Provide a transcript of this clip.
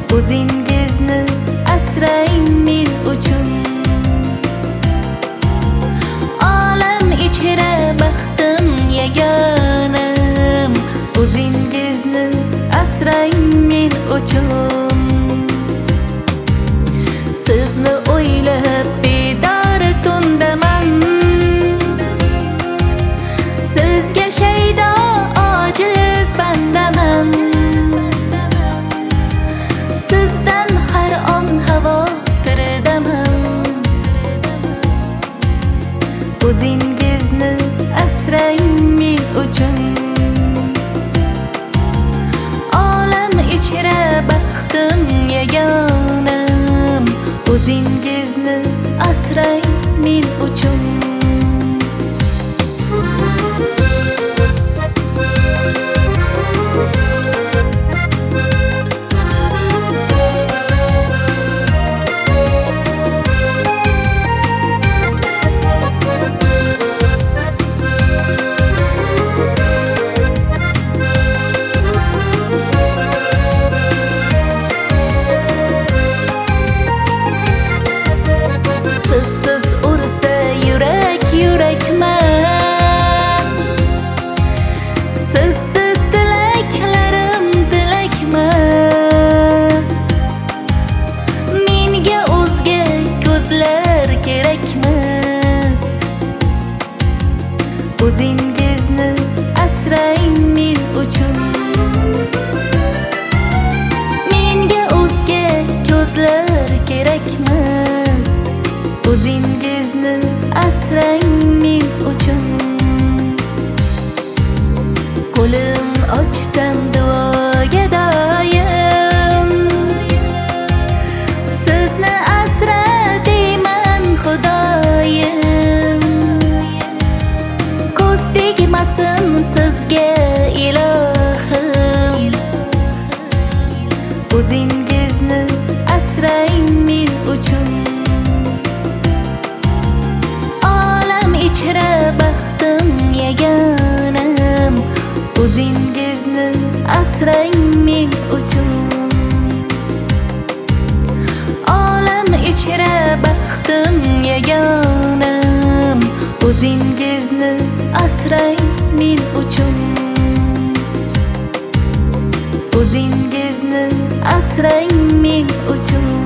o'zingizni asrang men uchun. Olam ichra baxtim yagonam, o'zingizni asrang men uchun. Sizni o'ylab bedor tundaman, sizga shaydo ojiz bandaman. Sizdan har on xavotirdaman, o'zingizni asrang men uchun. Olam ichra baxtim yagonam, o'zingizni asrang men uchun. Sizsiz ursa yurak yurakmas, sizsiz tilaklarim tilakmas. Menga o'zga ko'zlar kerakmas, o'zingizni asrang men uchun. Menga o'zga ko'zlar kerakmas, o'zingizni asrang men uchun. Qo'lim ochsam duoga doim, sizni asra deyman Xudoyim. Ko'z tegmasin sizga ilohim, o'zingizni asrang men uchun. Ichra baxtim yagonam, o'zingizni asrang men uchun. Olam ichra baxtim yagonam, o'zingizni asrang men uchun. O'zingizni asrang men uchun.